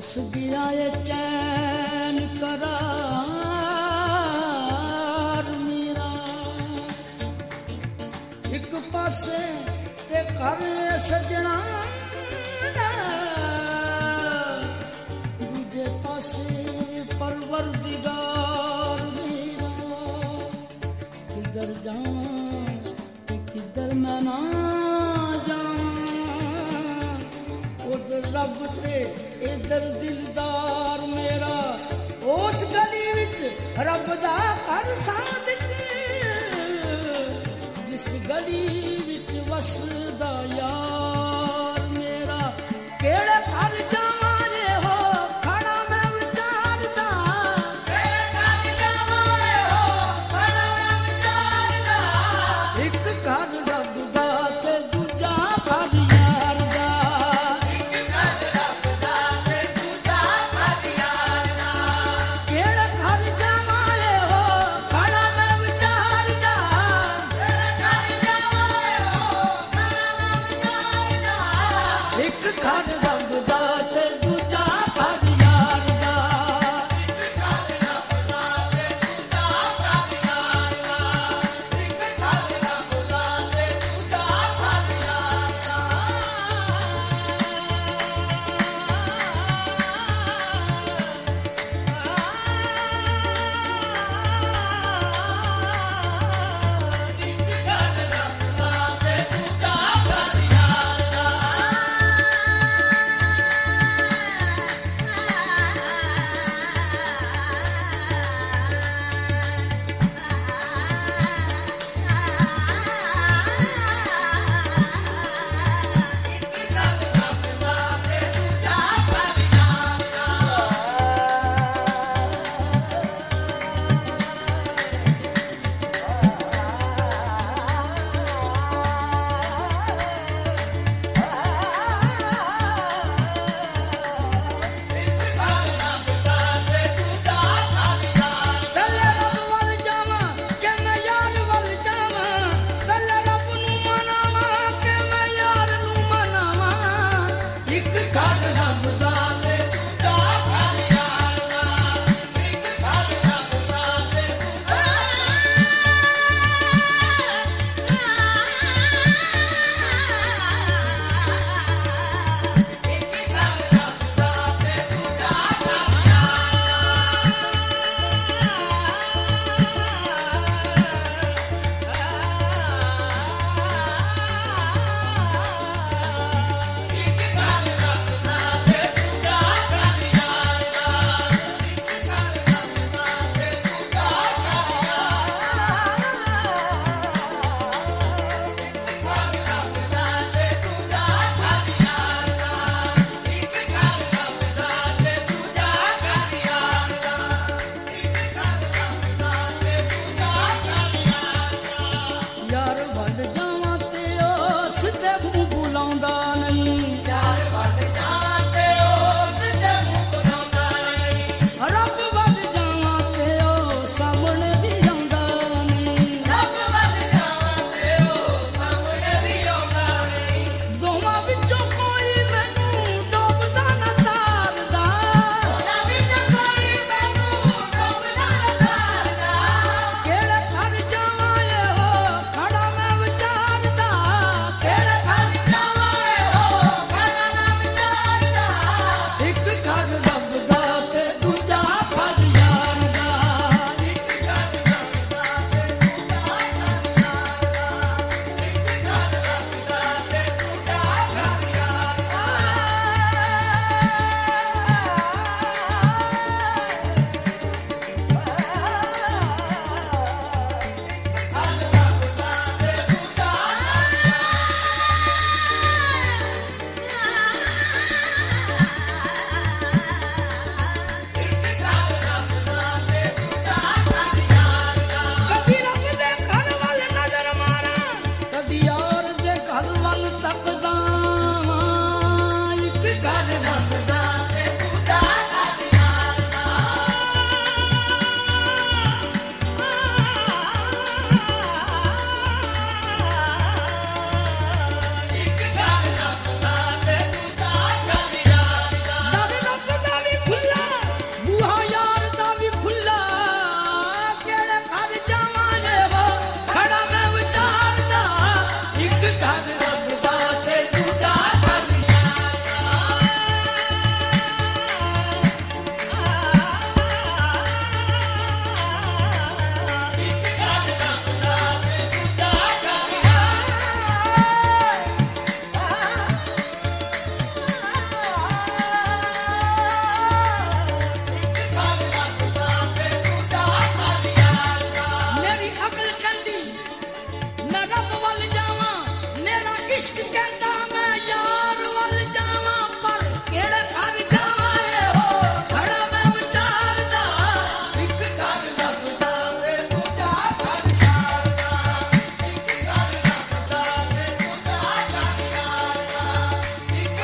रुस गया ये चैन करार मेरा, एक पासे ते कर सजना, दूजे पासे परवरदिगार मेरा। किधर जाऊं ते किधर मैं ना जाऊं, उधर रब ते इधर दिलदार मेरा। उस गली विच रब दा घर सादिक, जिस गली विच वसदा यार मेरा। केड़े घर जावां रे हो खड़ा मैं विचारदा, केड़े घर जावां रे हो खड़ा मैं विचारदा। एक घर रब दा ते दूजा घर यार दा, एक घर रब दा ते दूजा घर यार दा। केड़े घर जावां रे हो खड़ा मैं विचारदा, केड़े घर जावां रे हो खड़ा मैं विचारदा। एक घर रब दा ते दूजा घर यार दा, एक घर रब दा ते दूजा घर यार दा, एक घर रब दा ते दूजा घर यार दा। यार वल जावां ते ओ सिद्धे मूंह बुलाउंदा नहीं, यार वल जावां ते ओ सिद्धे मूंह बुलाउंदा नहीं। रब वल जावां ते ओ सामने भी आउंदा नहीं, रब वल जावां ते ओ सामने भी आउंदा नहीं। दोवां विचों कोई मैनूं डोबदा ना तारदा, दोवां विचों कोई मैनूं डोबदा ना तारदा। केड़े घर जावां ए हो खड़ा मैं विचारदा, केड़े घर जावां ए इश्क कहता मैं यार वल जावां पर केड़े घर जावां हो खड़ा मैं विचारदा इक घर लगदा ते दूजा घर यार दा इक घर लगदा ते दूजा घर यार दा इक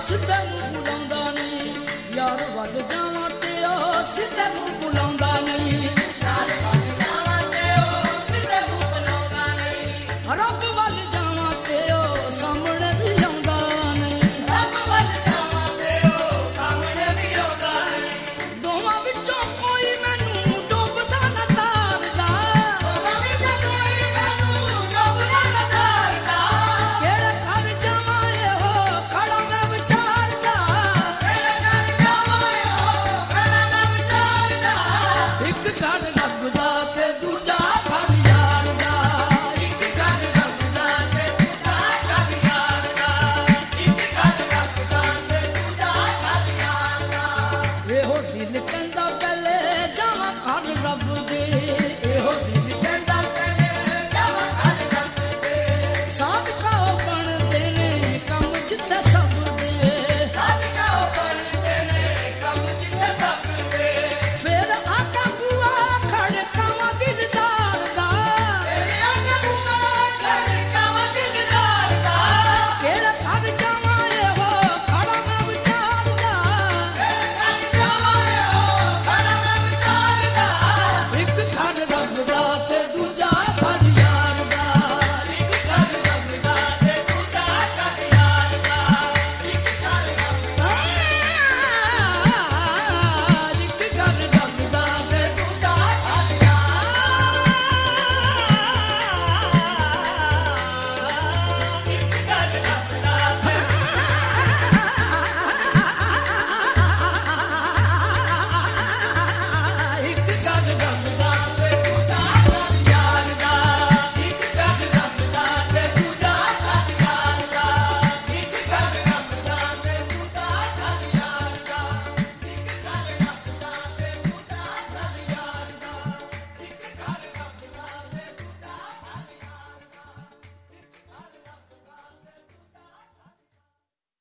ਸਿੱਧੇ ਨੂੰ ਬੁਲਾਉਂਦਾ ਨਹੀਂ, ਯਾਰ ਵੱਲ ਜਾਵਾਂ ਤੇ ਉਹ ਸਿੱਧੇ ਨੂੰ ਬੁਲਾਉਂਦਾ ਨਹੀਂ, ਯਾਰ ਵੱਲ ਜਾਵਾਂ ਤੇ ਉਹ ਸਿੱਧੇ ਨੂੰ ਬੁਲਾਉਂਦਾ ਨਹੀਂ, ਰੱਬ ਵੱਲ ਜਾਵਾਂ ਤੇ ਉਹ ਸਾਹਮਣੇ ਵੀ ਆਉਂਦਾ ਨਹੀਂ, ਰੱਬ ਵੱਲ ਜਾਵਾਂ ਤੇ ਉਹ ਸਾਹਮਣੇ ਵੀ ਆਉਂਦਾ ਨਹੀਂ, ਦੋਵਾਂ ਵਿੱਚੋਂ ਕੋਈ ਮੈਨੂੰ ਡੁੱਬਦਾ ਨਾ ਤਾਰਦਾ, ਦੋਵਾਂ ਵਿੱਚੋਂ ਕੋਈ ਮੈਨੂੰ ਡੁੱਬਦਾ ਨਾ ਤਾਰਦਾ, ਕਿਹੜੇ ਘਰ ਜਾਵਾਂ ਇਹੋ ਖੜਾ ਮੈਂ ਵਿਚਾਰਦਾ, ਕਿਹੜੇ ਘਰ ਜਾਵਾਂ ਇਹੋ ਖੜਾ ਮੈਂ ਵਿਚਾਰਦਾ, ਇੱਕ ਘਰ ਰੱਬ ਦਾ ਤੇ ਦੂਜਾ ਘਰ ਯਾਰ ਦਾ, ਇੱਕ ਘਰ ਰੱਬ ਦਾ ਤੇ ਦੂਜਾ ਘਰ ਯਾਰ ਦਾ, ਇੱਕ ਘਰ ਰੱਬ ਦਾ ਤੇ ਦੂਜਾ ਘਰ ਯਾਰ ਦਾ, ਇਹੋ ਦਿਲ ਕਹਿੰਦਾ ਪਹਿਲੇ ਜਾਵਾਂ ਘਰ ਰੱਬ ਦੇ, ਇਹੋ ਦਿਲ ਕਹਿੰਦਾ ਪਹਿਲੇ ਜਾਵਾਂ ਘਰ ਰੱਬ ਦੇ, ਸਾਧ